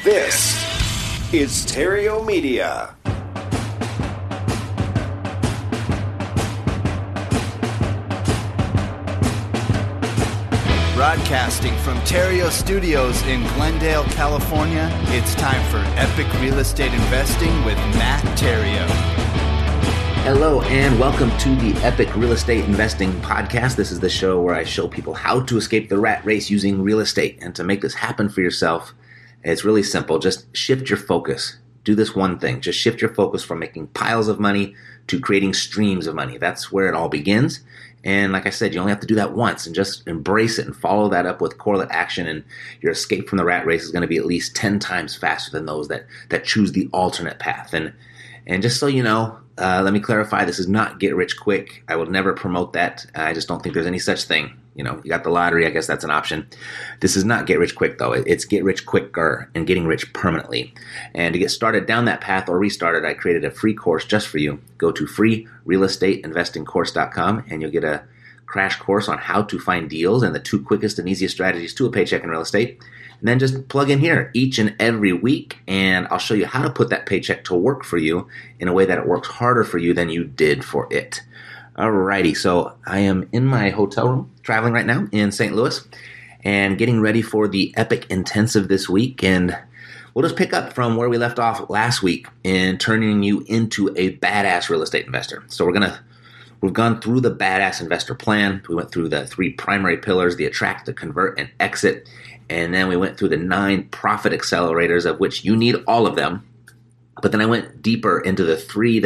This is Terrio Media. Broadcasting from Terrio Studios in Glendale, California, it's time for Epic Real Estate Investing with Matt Terrio. Hello and welcome to the Epic Real Estate Investing Podcast. This is the show where I show people how to escape the rat race using real estate. And to make this happen for yourself, it's really simple. Just shift your focus. Do this one thing. Just shift your focus from making piles of money to creating streams of money. That's where it all begins. And like I said, you only have to do that once and just embrace it and follow that up with correlate action, and your escape from the rat race is going to be at least 10 times faster than those that choose the alternate path. And just so you know, let me clarify, this is not get rich quick. I will never promote that. I just don't think there's any such thing. You know, you got the lottery, I guess that's an option. This is not get rich quick though. It's get rich quicker and getting rich permanently. And to get started down that path or restarted, I created a free course just for you. Go to freerealestateinvestingcourse.com and you'll get a crash course on how to find deals and the 2 quickest and easiest strategies to a paycheck in real estate. And then just plug in here each and every week, and I'll show you how to put that paycheck to work for you in a way that it works harder for you than you did for it. Alrighty, so I am in my hotel room, traveling right now in St. Louis, and getting ready for the Epic Intensive this week. And we'll just pick up from where we left off last week in turning you into a badass real estate investor. So we've gone through the badass investor plan. We went through the 3 primary pillars: the attract, the convert, and exit. And then we went through the 9 profit accelerators, of which you need all of them. But then I went deeper into the 3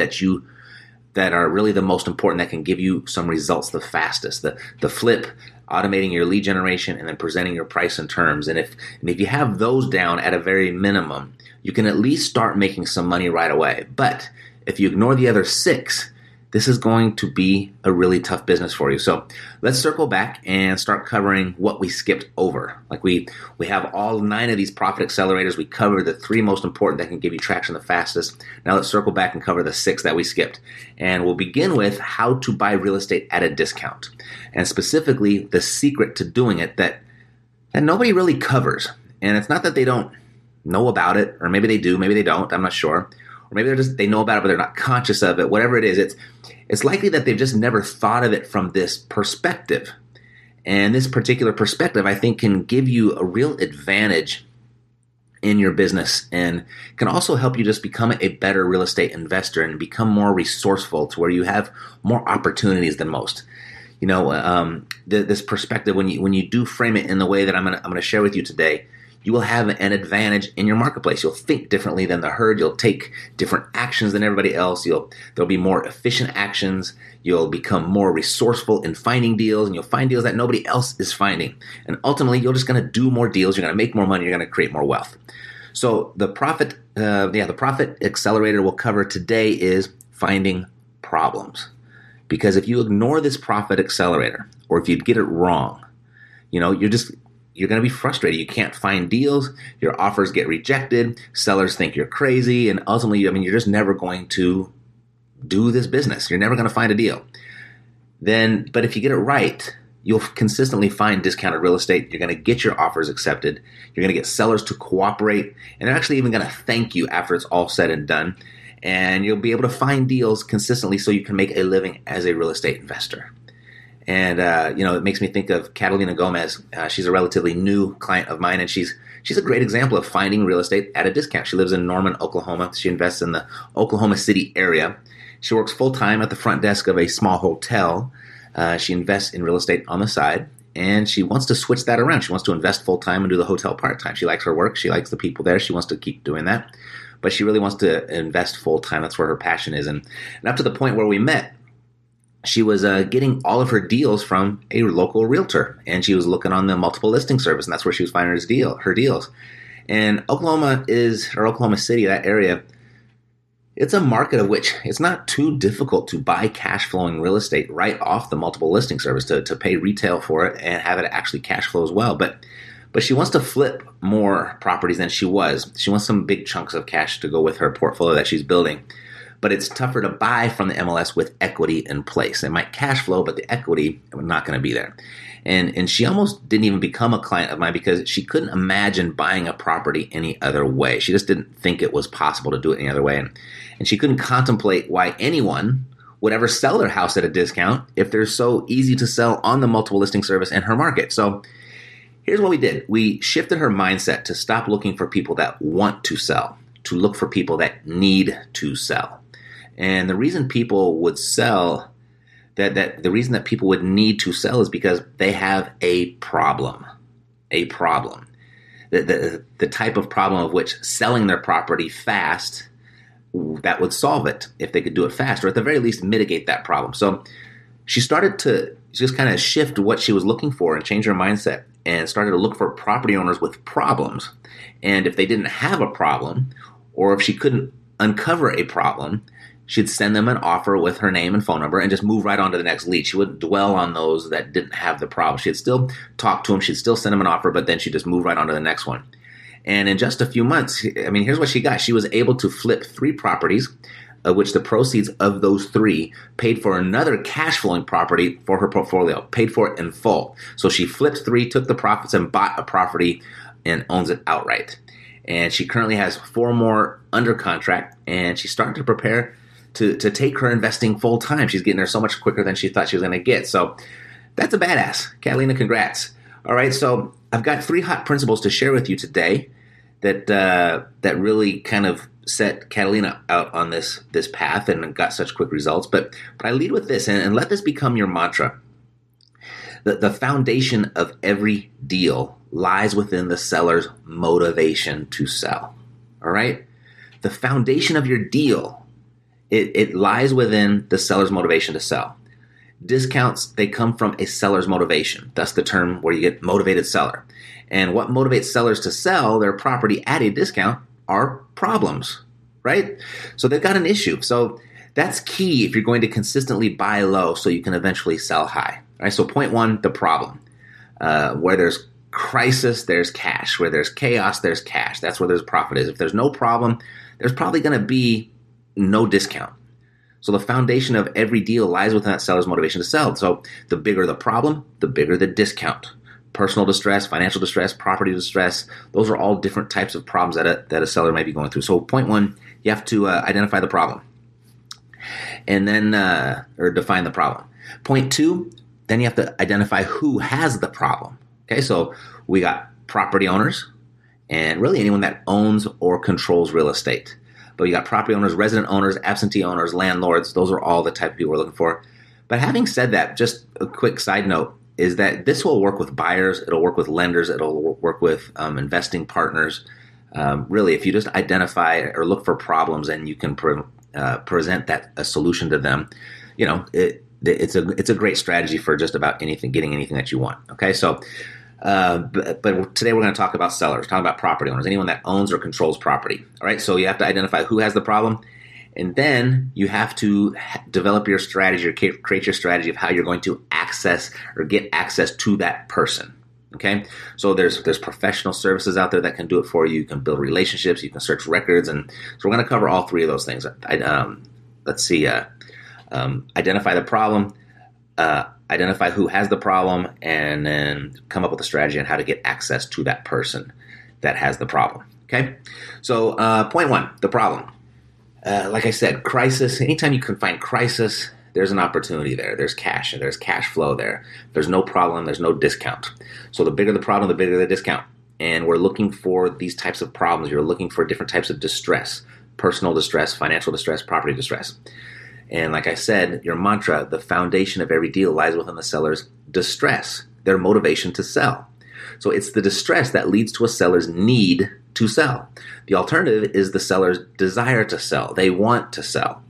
that are really the most important, that can give you some results the fastest. The flip, automating your lead generation, and then presenting your price and terms. And if you have those down at a very minimum, you can at least start making some money right away. But if you ignore the other 6, this is going to be a really tough business for you. So let's circle back and start covering what we skipped over. Like we have all 9 of these profit accelerators. We covered the 3 most important that can give you traction the fastest. Now let's circle back and cover the 6 that we skipped. And we'll begin with how to buy real estate at a discount. And specifically, the secret to doing it that nobody really covers. And it's not that they don't know about it, or maybe they do, maybe they don't, I'm not sure. Or maybe they know about it, but they're not conscious of it. Whatever it is, it's likely that they've just never thought of it from this perspective. And this particular perspective, I think, can give you a real advantage in your business, and can also help you just become a better real estate investor and become more resourceful to where you have more opportunities than most. You know, this perspective, when you do frame it in the way that I'm gonna share with you today, you will have an advantage in your marketplace. You'll think differently than the herd. You'll take different actions than everybody else. There'll be more efficient actions. You'll become more resourceful in finding deals, and you'll find deals that nobody else is finding. And ultimately, you're just going to do more deals. You're going to make more money. You're going to create more wealth. So the profit accelerator we'll cover today is finding problems. Because if you ignore this profit accelerator, or if you get it wrong, you know, you're going to be frustrated. You can't find deals. Your offers get rejected. Sellers think you're crazy. And ultimately, you're just never going to do this business. You're never going to find a deal. But if you get it right, you'll consistently find discounted real estate. You're going to get your offers accepted. You're going to get sellers to cooperate. And they're actually even going to thank you after it's all said and done. And you'll be able to find deals consistently so you can make a living as a real estate investor. And, it makes me think of Catalina Gomez. She's a relatively new client of mine, and she's a great example of finding real estate at a discount. She lives in Norman, Oklahoma. She invests in the Oklahoma City area. She works full-time at the front desk of a small hotel. She invests in real estate on the side, and she wants to switch that around. She wants to invest full-time and do the hotel part-time. She likes her work. She likes the people there. She wants to keep doing that. But she really wants to invest full-time. That's where her passion is. And up to the point where we met, she was getting all of her deals from a local realtor, and she was looking on the multiple listing service, and that's where she was finding her deals. And Oklahoma City, that area, it's a market of which it's not too difficult to buy cash flowing real estate right off the multiple listing service, to pay retail for it and have it actually cash flow as well. But she wants to flip more properties than she was. She wants some big chunks of cash to go with her portfolio that she's building. but it's tougher to buy from the MLS with equity in place. It might cash flow, but the equity was not going to be there. And she almost didn't even become a client of mine because she couldn't imagine buying a property any other way. She just didn't think it was possible to do it any other way. And she couldn't contemplate why anyone would ever sell their house at a discount if they're so easy to sell on the multiple listing service in her market. So here's what we did. We shifted her mindset to stop looking for people that want to sell, to look for people that need to sell. And the reason people would sell, the reason that people would need to sell is because they have a problem. A problem. The type of problem of which selling their property fast, that would solve it if they could do it fast, or at the very least mitigate that problem. So she started to just kind of shift what she was looking for and change her mindset and started to look for property owners with problems. And if they didn't have a problem, or if she couldn't uncover a problem, she'd send them an offer with her name and phone number and just move right on to the next lead. She wouldn't dwell on those that didn't have the problem. She'd still talk to them. She'd still send them an offer, but then she'd just move right on to the next one. And in just a few months, I mean, here's what she got. She was able to flip 3 properties, of which the proceeds of those 3 paid for another cash flowing property for her portfolio, paid for it in full. So she flipped 3, took the profits and bought a property and owns it outright. And she currently has 4 more under contract, and she's starting to prepare to take her investing full time. She's getting there so much quicker than she thought she was going to get. So that's a badass. Catalina, congrats. All right, so I've got 3 hot principles to share with you today that really kind of set Catalina out on this path and got such quick results. But I lead with this, and let this become your mantra. The foundation of every deal lies within the seller's motivation to sell. All right? The foundation of your deal, it lies within the seller's motivation to sell. Discounts, they come from a seller's motivation. That's the term where you get motivated seller. And what motivates sellers to sell their property at a discount are problems, right? So they've got an issue. So that's key if you're going to consistently buy low so you can eventually sell high. All right, so point 1, the problem. Where there's crisis, there's cash. Where there's chaos, there's cash. That's where there's profit is. If there's no problem, there's probably going to be no discount. So the foundation of every deal lies within that seller's motivation to sell. So the bigger the problem, the bigger the discount. Personal distress, financial distress, property distress, those are all different types of problems that a seller might be going through. So point 1, you have to identify the problem. And then, or define the problem. Point 2, then you have to identify who has the problem. Okay, so we got property owners and really anyone that owns or controls real estate. But you got property owners, resident owners, absentee owners, landlords. Those are all the type of people we're looking for. But having said that, just a quick side note is that this will work with buyers. It'll work with lenders. It'll work with investing partners. Really, if you just identify or look for problems and you can present that a solution to them, you know, it's a great strategy for just about anything, getting anything that you want. Okay, so but today we're going to talk about sellers, talk about property owners, anyone that owns or controls property. All right, so you have to identify who has the problem, and then you have to develop your strategy or create your strategy of how you're going to access or get access to that person. Okay, so there's professional services out there that can do it for you. You can build relationships, you can search records, and so we're going to cover all 3 of those things. Let's see, identify the problem, identify who has the problem, and then come up with a strategy on how to get access to that person that has the problem. Okay, so point 1, the problem. Like I said, crisis. Anytime you can find crisis, there's an opportunity there. There's cash, and there's cash flow there. There's no problem, there's no discount. So the bigger the problem, the bigger the discount. And we're looking for these types of problems. You're looking for different types of distress: personal distress, financial distress, property distress. And like I said, your mantra, the foundation of every deal lies within the seller's distress, their motivation to sell. So it's the distress that leads to a seller's need to sell. The alternative is the seller's desire to sell. They want to sell.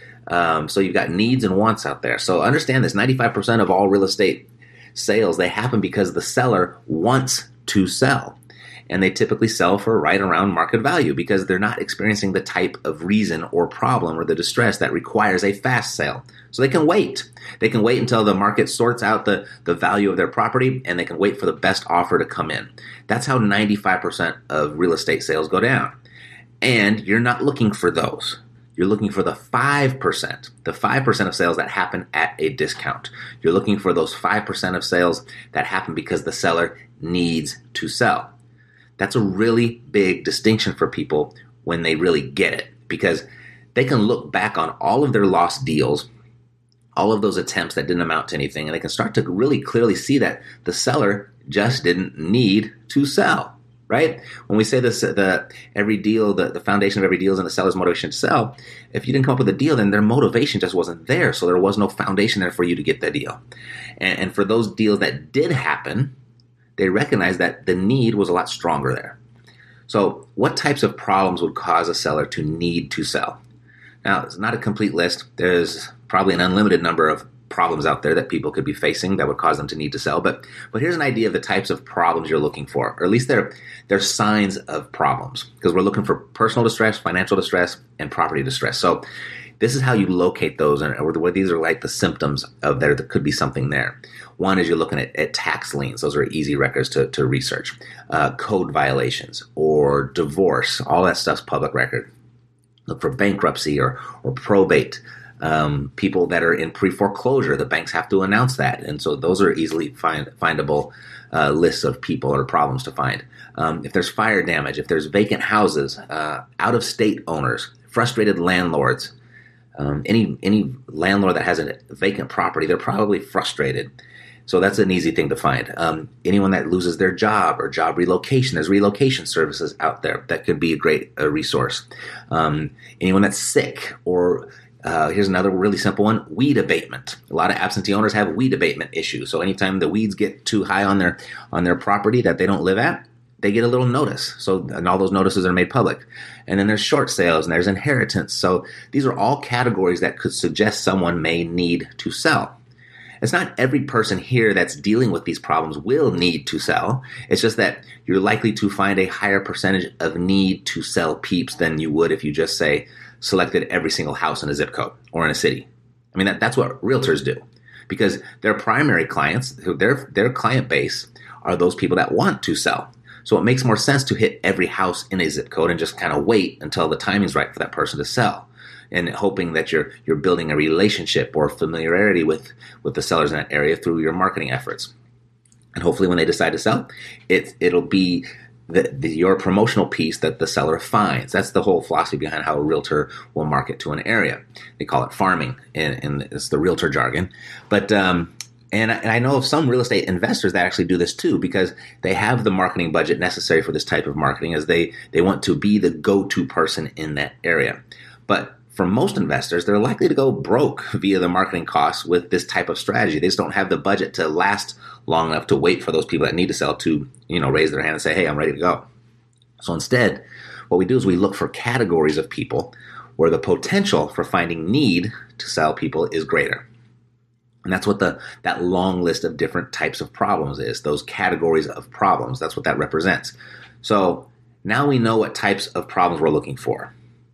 So you've got needs and wants out there. So understand this, 95% of all real estate sales, they happen because the seller wants to sell. And they typically sell for right around market value because they're not experiencing the type of reason or problem or the distress that requires a fast sale. So they can wait. They can wait until the market sorts out the value of their property, and they can wait for the best offer to come in. That's how 95% of real estate sales go down. And you're not looking for those. you're looking for the 5% of sales that happen at a discount. You're looking for those 5% of sales that happen because the seller needs to sell. That's a really big distinction for people when they really get it, because they can look back on all of their lost deals, all of those attempts that didn't amount to anything, and they can start to really clearly see that the seller just didn't need to sell, right? When we say this, every deal, the foundation of every deal is in the seller's motivation to sell. If you didn't come up with a deal, then their motivation just wasn't there, so there was no foundation there for you to get that deal. And for those deals that did happen, they recognized that the need was a lot stronger there. So what types of problems would cause a seller to need to sell? Now, it's not a complete list. There's probably an unlimited number of problems out there that people could be facing that would cause them to need to sell. But here's an idea of the types of problems you're looking for, or at least they're signs of problems, because we're looking for personal distress, financial distress, and property distress. So this is how you locate those, or these are like the symptoms of there could be something there. One is you're looking at tax liens. Those are easy records to research. Code violations or divorce. All that stuff's public record. Look for bankruptcy or probate. People that are in pre-foreclosure, the banks have to announce that. And so those are easily findable lists of people or problems to find. If there's fire damage, if there's vacant houses, out-of-state owners, frustrated landlords, any landlord that has a vacant property, they're probably frustrated. So that's an easy thing to find. Anyone that loses their job or job relocation, there's relocation services out there that could be a great resource. Anyone that's sick, or here's another really simple one, weed abatement. A lot of absentee owners have weed abatement issues. So anytime the weeds get too high on their property that they don't live at, they get a little notice. And all those notices are made public. And then there's short sales and there's inheritance. So these are all categories that could suggest someone may need to sell. It's not every person here that's dealing with these problems will need to sell. It's just that you're likely to find a higher percentage of need to sell peeps than you would if you just say selected every single house in a zip code or in a city. I mean, that's what realtors do, because their primary clients, their client base, are those people that want to sell. So it makes more sense to hit every house in a zip code and just kind of wait until the timing's right for that person to sell, and hoping that you're building a relationship or familiarity with the sellers in that area through your marketing efforts. And hopefully when they decide to sell, it'll be your promotional piece that the seller finds. That's the whole philosophy behind how a realtor will market to an area. They call it farming, and it's the realtor jargon. But and I know of some real estate investors that actually do this too, because they have the marketing budget necessary for this type of marketing, as they want to be the go-to person in that area. But for most investors, they're likely to go broke via the marketing costs with this type of strategy. They just don't have the budget to last long enough to wait for those people that need to sell to, raise their hand and say, hey, I'm ready to go. So instead, what we do is we look for categories of people where the potential for finding need to sell people is greater. And that's what that long list of different types of problems is, those categories of problems. That's what that represents. So now we know what types of problems we're looking for.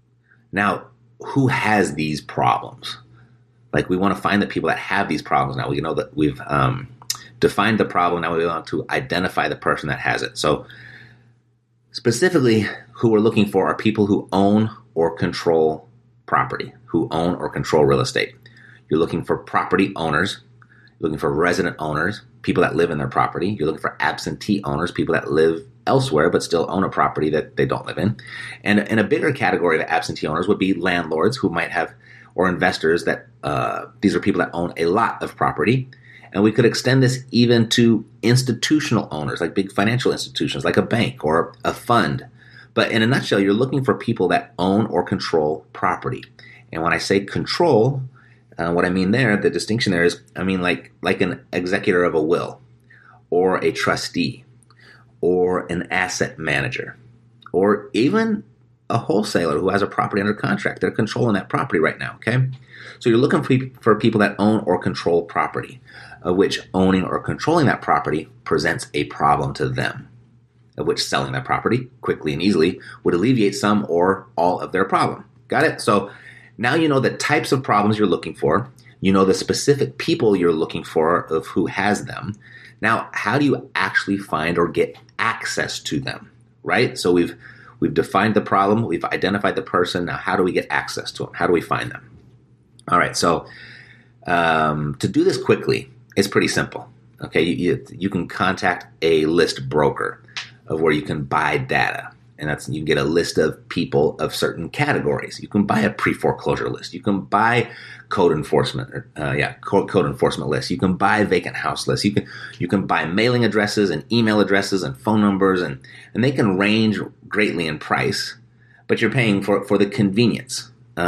Now, who has these problems? Like, we want to find the people that have these problems. Now we know that we've defined the problem. Now we want to identify the person that has it. So specifically, who we're looking for are people who own or control property, who own or control real estate. You're looking for property owners. You're looking for resident owners, people that live in their property. You're looking for absentee owners, people that live elsewhere but still own a property that they don't live in. And a bigger category of absentee owners would be landlords who might have, or investors that, these are people that own a lot of property. And we could extend this even to institutional owners, like big financial institutions, like a bank or a fund. But in a nutshell, you're looking for people that own or control property. And when I say control, what I mean there, the distinction there is, I mean like an executor of a will, or a trustee, or an asset manager, or even a wholesaler who has a property under contract. They're controlling that property right now, okay? So you're looking for people that own or control property, of which owning or controlling that property presents a problem to them, of which selling that property quickly and easily would alleviate some or all of their problem. Got it? So now you know the types of problems you're looking for. You know the specific people you're looking for of who has them. Now, how do you actually find or get access to them, right? So we've We've defined the problem. We've identified the person. Now, how do we get access to them? How do we find them? All right. So to do this quickly, it's pretty simple. Okay. You can contact a list broker of where you can buy data. And you can get a list of people of certain categories. You can buy a pre-foreclosure list. You can buy code enforcement lists. You can buy vacant house lists. You can buy mailing addresses and email addresses and phone numbers, and they can range greatly in price, but you're paying for the convenience.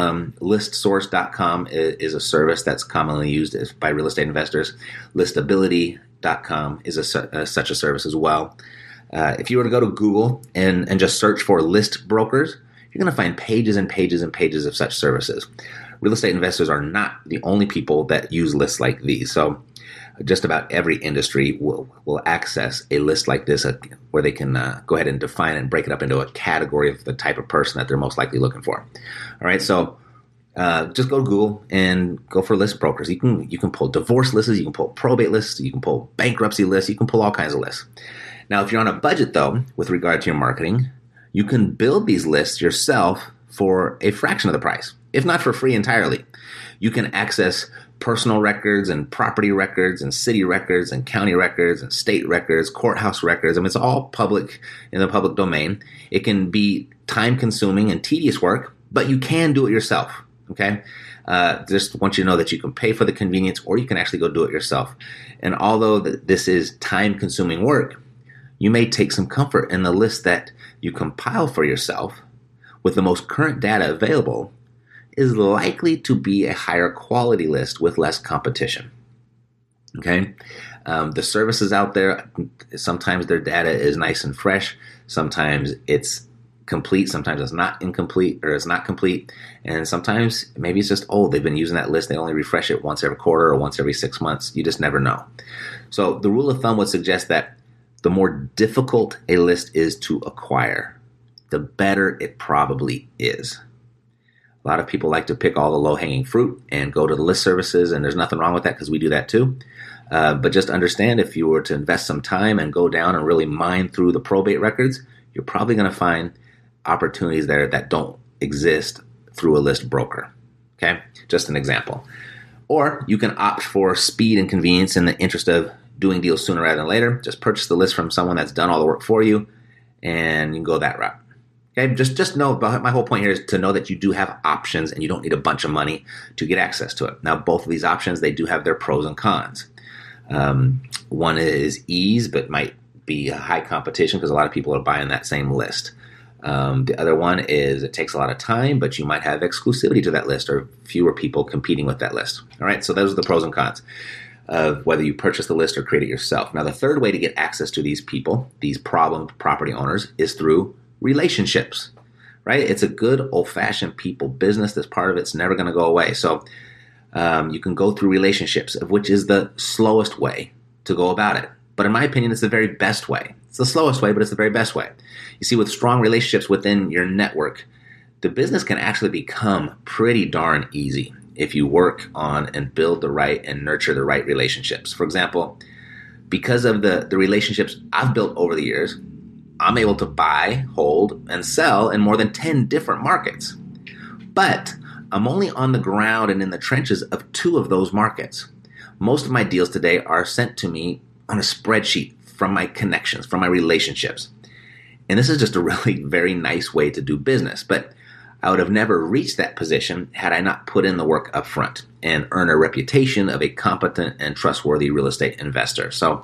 Listsource.com is a service that's commonly used by real estate investors. Listability.com is such a service as well. If you were to go to Google and just search for list brokers, you're going to find pages and pages and pages of such services. Real estate investors are not the only people that use lists like these. So just about every industry will access a list like this where they can go ahead and define it and break it up into a category of the type of person that they're most likely looking for. All right, so just go to Google and go for list brokers. You can pull divorce lists, you can pull probate lists, you can pull bankruptcy lists, you can pull all kinds of lists. Now, if you're on a budget, though, with regard to your marketing, you can build these lists yourself for a fraction of the price, if not for free entirely. You can access personal records and property records and city records and county records and state records, courthouse records. I mean, it's all public in the public domain. It can be time-consuming and tedious work, but you can do it yourself, okay? Just want you to know that you can pay for the convenience or you can actually go do it yourself. And although this is time-consuming work, you may take some comfort in the list that you compile for yourself with the most current data available is likely to be a higher quality list with less competition. Okay? The services out there, sometimes their data is nice and fresh. Sometimes it's complete. Sometimes it's not incomplete or it's not complete. And sometimes maybe it's just old. They've been using that list. They only refresh it once every quarter or once every 6 months. You just never know. So the rule of thumb would suggest that the more difficult a list is to acquire, the better it probably is. A lot of people like to pick all the low-hanging fruit and go to the list services, and there's nothing wrong with that because we do that too. But just understand, if you were to invest some time and go down and really mine through the probate records, you're probably going to find opportunities there that don't exist through a list broker. Okay? Just an example. Or you can opt for speed and convenience in the interest of doing deals sooner rather than later. Just purchase the list from someone that's done all the work for you, and you can go that route. Okay, just know, my whole point here is to know that you do have options and you don't need a bunch of money to get access to it. Now, both of these options, they do have their pros and cons. One is ease, but might be high competition because a lot of people are buying that same list. The other one is it takes a lot of time, but you might have exclusivity to that list or fewer people competing with that list. All right, so those are the pros and cons of whether you purchase the list or create it yourself. Now, the third way to get access to these people, these problem property owners, is through relationships, right? It's a good old-fashioned people business. This part of it's never going to go away. So you can go through relationships, of which is the slowest way to go about it. But in my opinion, it's the very best way. It's the slowest way, but it's the very best way. You see, with strong relationships within your network, the business can actually become pretty darn easy if you work on and build the right and nurture the right relationships. For example, because of the relationships I've built over the years, I'm able to buy, hold, and sell in more than 10 different markets. But I'm only on the ground and in the trenches of 2 of those markets. Most of my deals today are sent to me on a spreadsheet from my connections, from my relationships. And this is just a really very nice way to do business. But I would have never reached that position had I not put in the work up front and earned a reputation of a competent and trustworthy real estate investor. So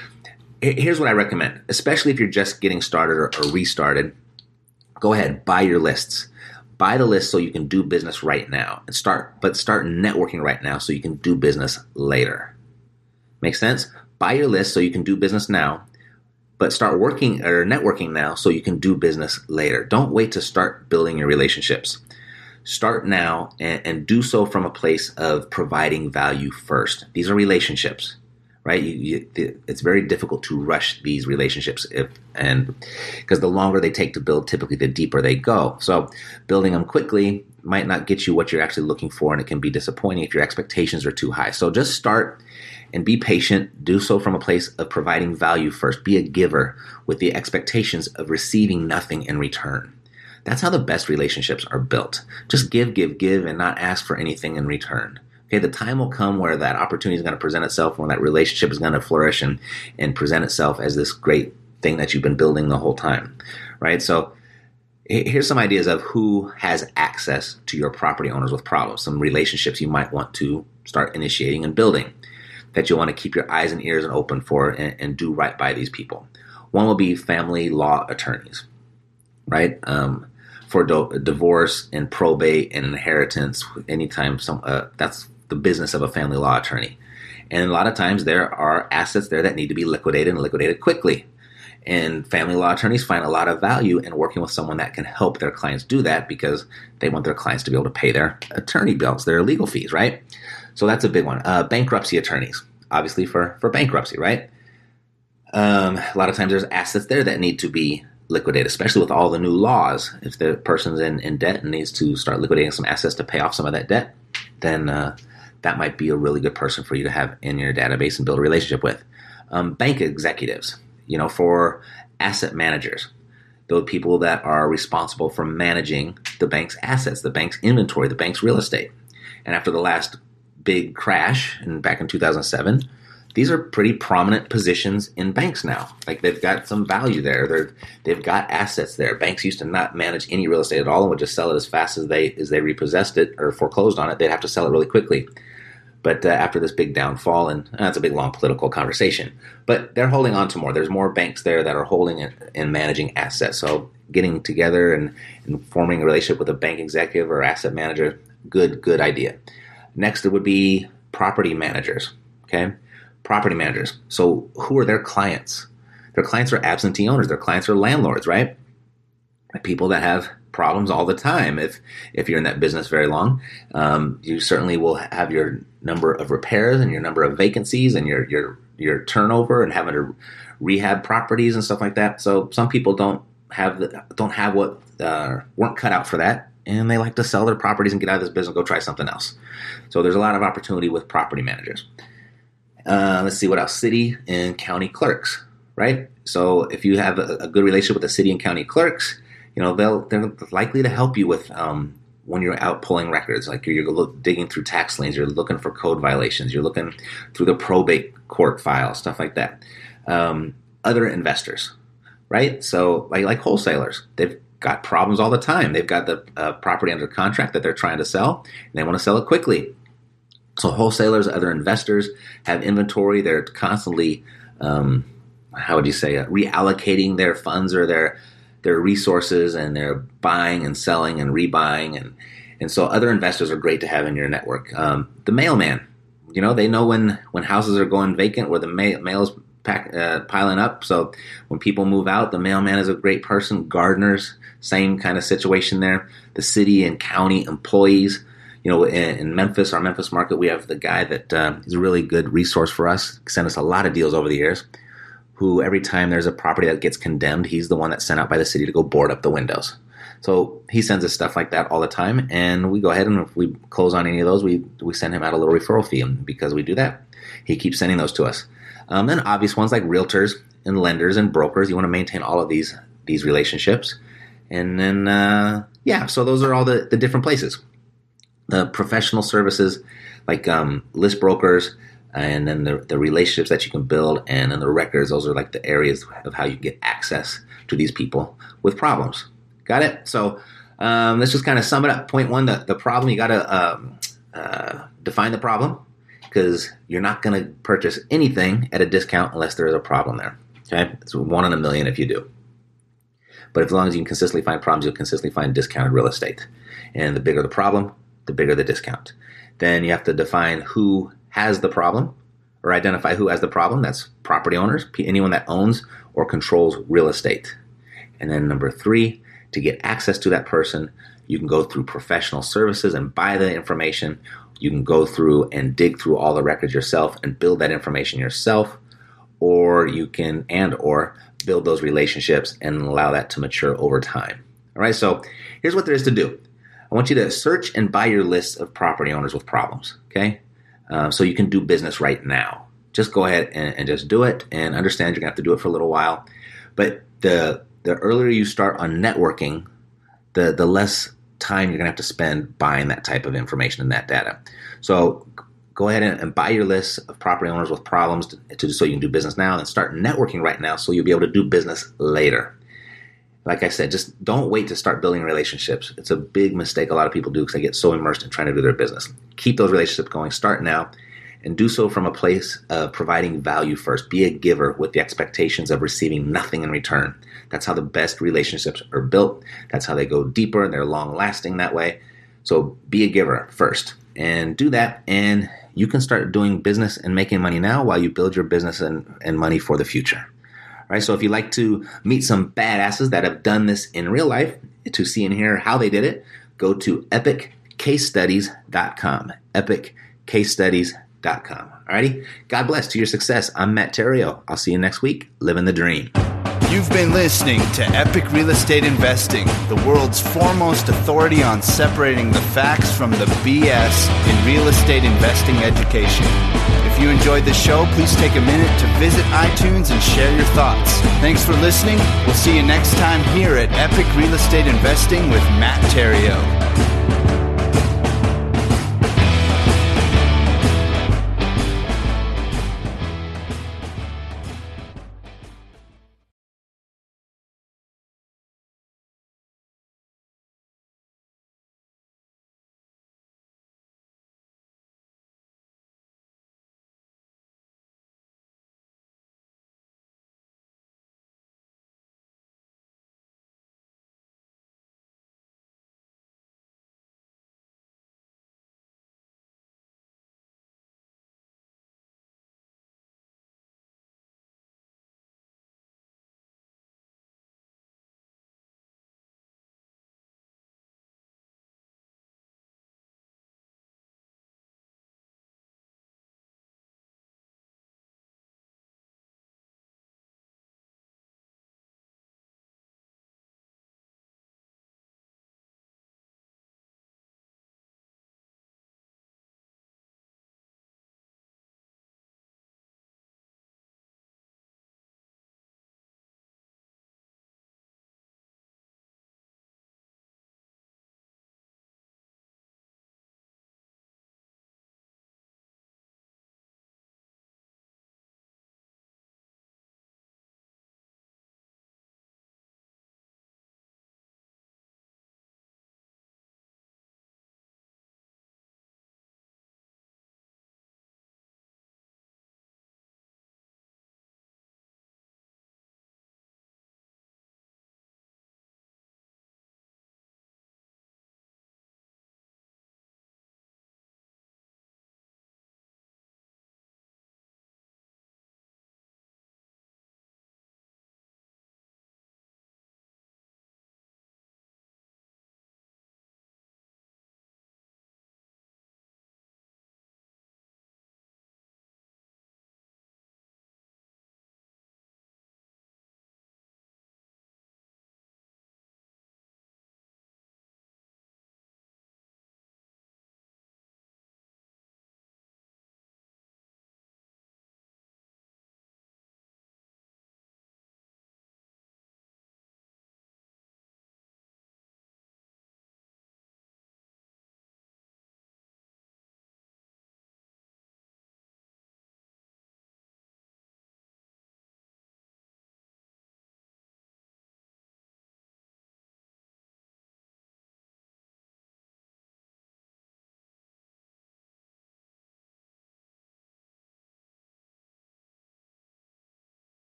here's what I recommend, especially if you're just getting started or restarted. Go ahead, buy your lists. Buy the list so you can do business right now, and start networking right now so you can do business later. Make sense? Buy your list so you can do business now, but start working or networking now so you can do business later. Don't wait to start building your relationships. Start now and do so from a place of providing value first. These are relationships, right? It's very difficult to rush these relationships because the longer they take to build, typically the deeper they go. So building them quickly might not get you what you're actually looking for, and it can be disappointing if your expectations are too high. So just start and be patient. Do so from a place of providing value first. Be a giver with the expectations of receiving nothing in return. That's how the best relationships are built. Just give, and not ask for anything in return. Okay, the time will come where that opportunity is going to present itself, when that relationship is going to flourish and present itself as this great thing that you've been building the whole time, right? So here's some ideas of who has access to your property owners with problems, some relationships you might want to start initiating and building that you want to keep your eyes and ears open for and do right by these people. One will be family law attorneys, right? For divorce and probate and inheritance, anytime that's the business of a family law attorney. And a lot of times there are assets there that need to be liquidated and liquidated quickly. And family law attorneys find a lot of value in working with someone that can help their clients do that, because they want their clients to be able to pay their attorney bills, their legal fees, right? So that's a big one. Bankruptcy attorneys, obviously for bankruptcy, right? A lot of times there's assets there that need to be liquidated, especially with all the new laws. If the person's in debt and needs to start liquidating some assets to pay off some of that debt, then that might be a really good person for you to have in your database and build a relationship with. Bank executives, for asset managers, those people that are responsible for managing the bank's assets, the bank's inventory, the bank's real estate. And after the last big crash back in 2007, these are pretty prominent positions in banks now. Like, they've got some value there. They've got assets there. Banks used to not manage any real estate at all and would just sell it as fast as they repossessed it or foreclosed on it. They'd have to sell it really quickly. But after this big downfall, and that's a big, long political conversation, but they're holding on to more. There's more banks there that are holding and managing assets. So getting together and forming a relationship with a bank executive or asset manager, good idea. Next, it would be property managers, okay? Property managers. So who are their clients? Their clients are absentee owners. Their clients are landlords, right? People that have problems all the time. If you're in that business very long, you certainly will have your number of repairs and your number of vacancies and your turnover and having to rehab properties and stuff like that. So some people don't have what weren't cut out for that, and they like to sell their properties and get out of this business and go try something else. So there's a lot of opportunity with property managers. Let's see what else. City and county clerks, right? So if you have a good relationship with the city and county clerks, they're likely to help you with when you're out pulling records. Like, you're digging through tax liens, you're looking for code violations, you're looking through the probate court file, stuff like that. Other investors, right? So like wholesalers, they've got problems all the time. They've got the property under contract that they're trying to sell, and they want to sell it quickly. So wholesalers, other investors have inventory. They're constantly, reallocating their funds or their resources, and they're buying and selling and rebuying. And so other investors are great to have in your network. The mailman, they know when houses are going vacant, where the mail's piling up. So when people move out, the mailman is a great person. Gardeners, same kind of situation there. The city and county employees. In Memphis, our Memphis market, we have the guy that is a really good resource for us. Sent us a lot of deals over the years. Who every time there's a property that gets condemned, he's the one that's sent out by the city to go board up the windows. So he sends us stuff like that all the time, and we go ahead, and if we close on any of those, we send him out a little referral fee. And because we do that, he keeps sending those to us. Then obvious ones like realtors and lenders and brokers. You want to maintain all of these relationships. And then, so those are all the different places. The professional services like list brokers, and then the relationships that you can build, and then the records. Those are like the areas of how you get access to these people with problems. Got it? So let's just kind of sum it up. Point one, the problem, you got to define the problem, because you're not going to purchase anything at a discount unless there is a problem there. Okay? It's 1 in a million if you do. But as long as you can consistently find problems, you'll consistently find discounted real estate. And the bigger the problem, the bigger the discount. Then you have to define who has the problem, or identify who has the problem. That's property owners, anyone that owns or controls real estate. And then number 3, to get access to that person, you can go through professional services and buy the information. You can go through and dig through all the records yourself and build that information yourself, or you can or build those relationships and allow that to mature over time. All right, so here's what there is to do. I want you to search and buy your list of property owners with problems, okay? So you can do business right now. Just go ahead and just do it, and understand you're going to have to do it for a little while. But the earlier you start on networking, the less time you're going to have to spend buying that type of information and that data. So go ahead and buy your list of property owners with problems so you can do business now, and start networking right now so you'll be able to do business later. Like I said, just don't wait to start building relationships. It's a big mistake a lot of people do because they get so immersed in trying to do their business. Keep those relationships going. Start now, and do so from a place of providing value first. Be a giver with the expectations of receiving nothing in return. That's how the best relationships are built. That's how they go deeper, and they're long-lasting that way. So be a giver first, and do that, and you can start doing business and making money now while you build your business and money for the future. All right, so if you'd like to meet some badasses that have done this in real life, to see and hear how they did it, go to epiccasestudies.com. epiccasestudies.com. All righty, God bless to your success. I'm Matt Theriault. I'll see you next week. Living the dream. You've been listening to Epic Real Estate Investing, the world's foremost authority on separating the facts from the BS in real estate investing education. If you enjoyed the show, please take a minute to visit iTunes and share your thoughts. Thanks for listening. We'll see you next time here at Epic Real Estate Investing with Matt Theriault.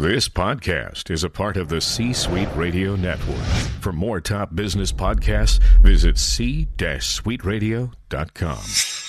This podcast is a part of the C-Suite Radio Network. For more top business podcasts, visit c-suiteradio.com.